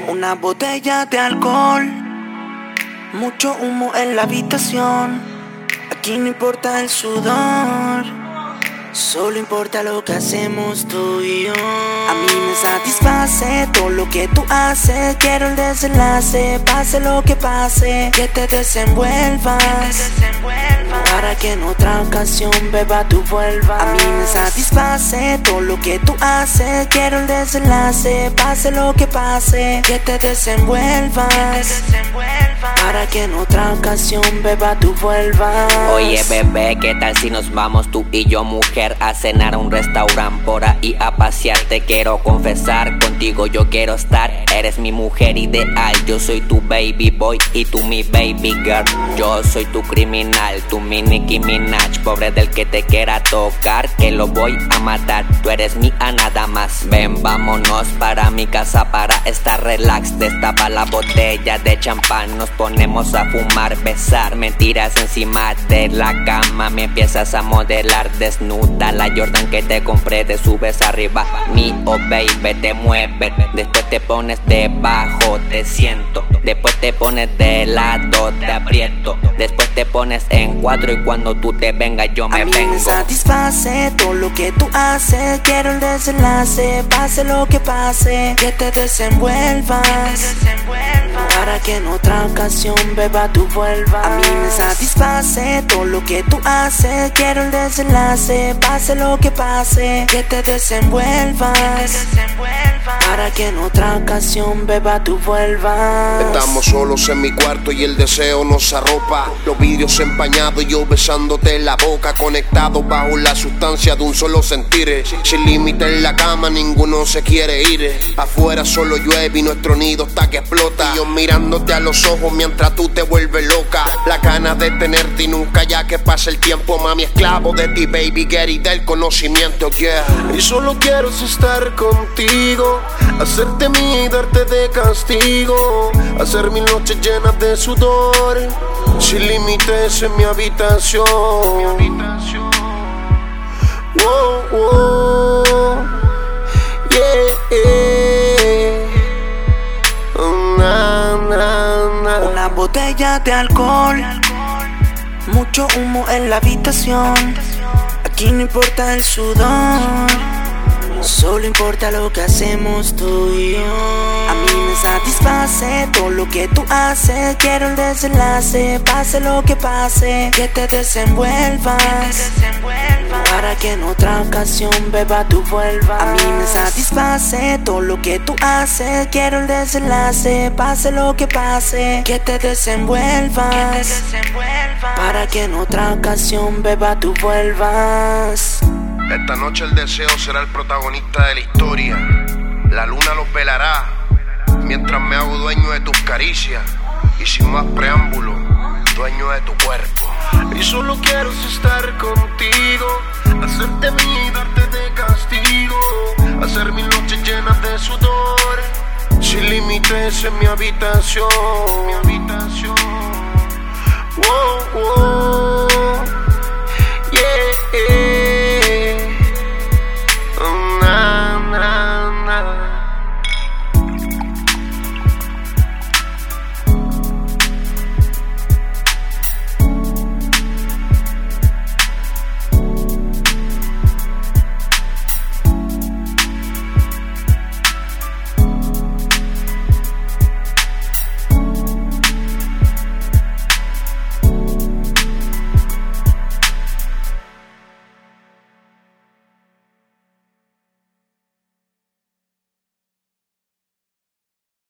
Una botella de alcohol, mucho humo en la habitación. Aquí no importa el sudor, solo importa lo que hacemos tú y yo. A mí me satisface todo lo que tú haces. Quiero el desenlace, pase lo que pase, que te desenvuelvas, para que en otra ocasión, beba, tú vuelvas. A mí me satisface todo lo que tú haces. Quiero el desenlace, pase lo que pase, que te desenvuelvas, para que en otra ocasión, beba, tú vuelvas. Oye bebé, ¿qué tal si nos vamos tú y yo, mujer, a cenar a un restaurante por ahí a pasear? Te quiero confesar, contigo yo quiero estar. Eres mi mujer ideal, yo soy tu baby boy y tú mi baby girl. Yo soy tu criminal, tú mi Nicki Minaj. Pobre del que te quiera tocar, que lo voy a matar. Tú eres mía nada más. Ven, vámonos para mi casa para estar relax. Destapa la botella de champán, nos ponemos a fumar, besar. Mentiras encima de la cama, me empiezas a modelar desnuda. La Jordan que te compré, te subes arriba mío, baby, te mueves. Después te pones debajo, te siento. Después te pones de lado, te aprieto. Después te pones en cuatro y cuando tú te vengas yo me vengo. A mí me satisface todo lo que tú haces. Quiero el desenlace, pase lo que pase, que te desenvuelvas, para que en otra ocasión, beba, tú vuelvas. A mí me satisface todo lo que tú haces. Quiero el desenlace, pase lo que pase, que te desenvuelvas, para que en otra ocasión, beba, tú vuelvas. Estamos solos en mi cuarto y el deseo nos arropa. Los vidrios empañados y yo besándote en la boca, conectados bajo la sustancia de un solo sentir. Sin límite en la cama, ninguno se quiere ir. Afuera solo llueve y nuestro nido está que explota. Y yo mirándote a los ojos mientras tú te vuelves loca. La ganas de tenerte y nunca ya que pase el tiempo, mami, esclavo de ti, baby girl, y del conocimiento, yeah. Y solo quiero estar contigo, hacerte mía y darte de castigo, hacer mil noches llenas de sudor, sin límites en mi habitación. Wow, wow, yeah. Una botella de alcohol, mucho humo en la habitación. Aquí no importa el sudor, solo importa lo que hacemos tú y yo. A mí me satisface todo lo que tú haces. Quiero el desenlace, pase lo que pase, que te desenvuelvas, para que en otra ocasión, beba, tú vuelvas. A mí me satisface todo lo que tú haces. Quiero el desenlace, pase lo que pase, que te desenvuelvas, para que en otra ocasión, beba, tú vuelvas. Esta noche el deseo será el protagonista de la historia. La luna los velará mientras me hago dueño de tus caricias y sin más preámbulo, dueño de tu cuerpo. Y solo quiero estar contigo, hacerte mía y darte de castigo, hacer mil noches llenas de sudor, sin límites en mi habitación.